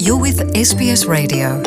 You're with SBS Radio.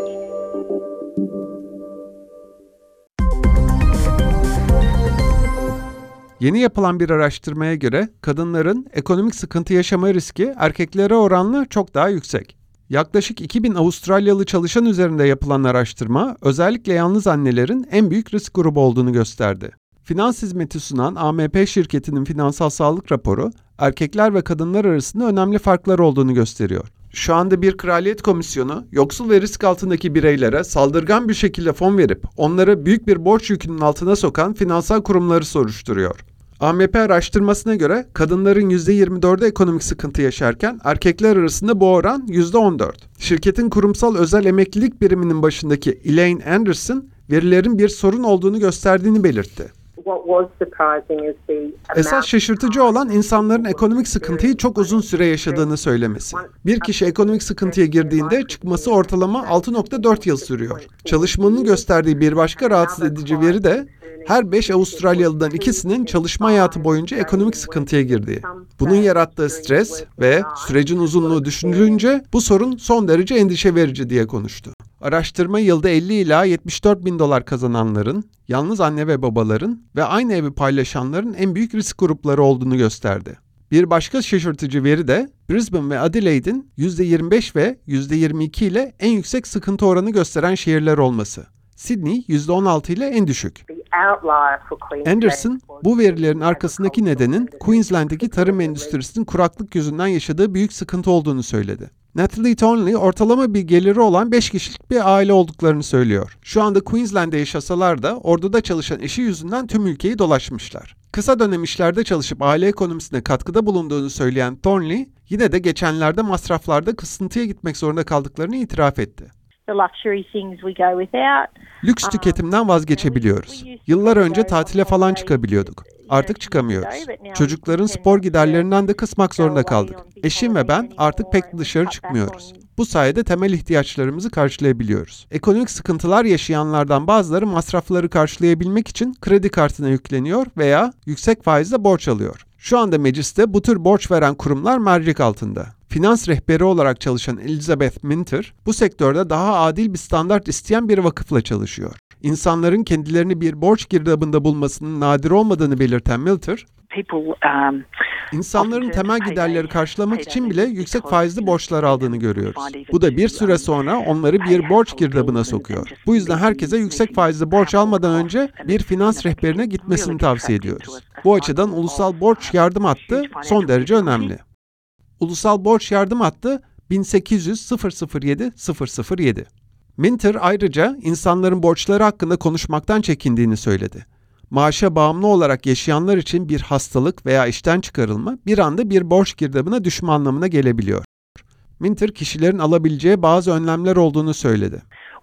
Yeni yapılan bir araştırmaya göre kadınların ekonomik sıkıntı yaşama riski erkeklere oranla çok daha yüksek. Yaklaşık 2000 Avustralyalı çalışan üzerinde yapılan araştırma, özellikle yalnız annelerin en büyük risk grubu olduğunu gösterdi. Finans hizmeti sunan AMP şirketinin finansal sağlık raporu, erkekler ve kadınlar arasında önemli farklar olduğunu gösteriyor. Şu anda bir kraliyet komisyonu, yoksul ve risk altındaki bireylere saldırgan bir şekilde fon verip onları büyük bir borç yükünün altına sokan finansal kurumları soruşturuyor. AMP araştırmasına göre kadınların %24'ü ekonomik sıkıntı yaşarken erkekler arasında bu oran %14. Şirketin kurumsal özel emeklilik biriminin başındaki Elaine Anderson, verilerin bir sorun olduğunu gösterdiğini belirtti. Esas şaşırtıcı olan insanların ekonomik sıkıntıyı çok uzun süre yaşadığını söylemesi. Bir kişi ekonomik sıkıntıya girdiğinde çıkması ortalama 6,4 yıl sürüyor. Çalışmanın gösterdiği bir başka rahatsız edici veri de her 5 Avustralyalı'dan ikisinin çalışma hayatı boyunca ekonomik sıkıntıya girdiği. Bunun yarattığı stres ve sürecin uzunluğu düşünülünce bu sorun son derece endişe verici diye konuştu. Araştırma yılda 50 ila 74 bin dolar kazananların, yalnız anne ve babaların ve aynı evi paylaşanların en büyük risk grupları olduğunu gösterdi. Bir başka şaşırtıcı veri de Brisbane ve Adelaide'in %25 ve %22 ile en yüksek sıkıntı oranı gösteren şehirler olması. Sydney %16 ile en düşük. Anderson, bu verilerin arkasındaki nedenin Queensland'deki tarım endüstrisinin kuraklık yüzünden yaşadığı büyük sıkıntı olduğunu söyledi. Natalie Tonley, ortalama bir geliri olan 5 kişilik bir aile olduklarını söylüyor. Şu anda Queensland'de yaşasalar da orduda çalışan eşi yüzünden tüm ülkeyi dolaşmışlar. Kısa dönem işlerde çalışıp aile ekonomisine katkıda bulunduğunu söyleyen Tonley, yine de geçenlerde masraflarda kısıntıya gitmek zorunda kaldıklarını itiraf etti. Lüks tüketimden vazgeçebiliyoruz. Yıllar önce tatile falan çıkabiliyorduk. Artık çıkamıyoruz. Çocukların spor giderlerinden de kısmak zorunda kaldık. Eşim ve ben artık pek dışarı çıkmıyoruz. Bu sayede temel ihtiyaçlarımızı karşılayabiliyoruz. Ekonomik sıkıntılar yaşayanlardan bazıları masrafları karşılayabilmek için kredi kartına yükleniyor veya yüksek faizle borç alıyor. Şu anda mecliste bu tür borç veren kurumlar mercek altında. Finans rehberi olarak çalışan Elizabeth Minter, bu sektörde daha adil bir standart isteyen bir vakıfla çalışıyor. İnsanların kendilerini bir borç girdabında bulmasının nadir olmadığını belirten Minter, İnsanların temel giderleri karşılamak için bile yüksek faizli borçlar aldığını görüyoruz. Bu da bir süre sonra onları bir borç girdabına sokuyor. Bu yüzden herkese yüksek faizli borç almadan önce bir finans rehberine gitmesini tavsiye ediyoruz. Bu açıdan ulusal borç yardım hattı son derece önemli. Ulusal borç yardım hattı 1800 007 007. Minter ayrıca insanların borçları hakkında konuşmaktan çekindiğini söyledi. Maaşa bağımlı olarak yaşayanlar için bir hastalık veya işten çıkarılma bir anda bir borç girdabına düşme anlamına gelebiliyor. Minter, kişilerin alabileceği bazı önlemler olduğunu söyledi.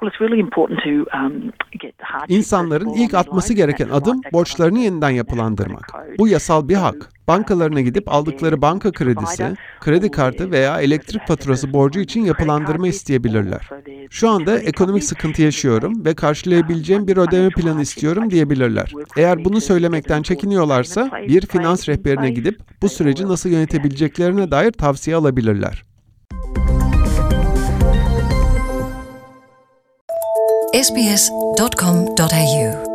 İnsanların ilk atması gereken adım borçlarını yeniden yapılandırmak. Bu yasal bir hak. Bankalarına gidip aldıkları banka kredisi, kredi kartı veya elektrik faturası borcu için yapılandırma isteyebilirler. Şu anda ekonomik sıkıntı yaşıyorum ve karşılayabileceğim bir ödeme planı istiyorum diyebilirler. Eğer bunu söylemekten çekiniyorlarsa bir finans rehberine gidip bu süreci nasıl yönetebileceklerine dair tavsiye alabilirler. sbs.com.au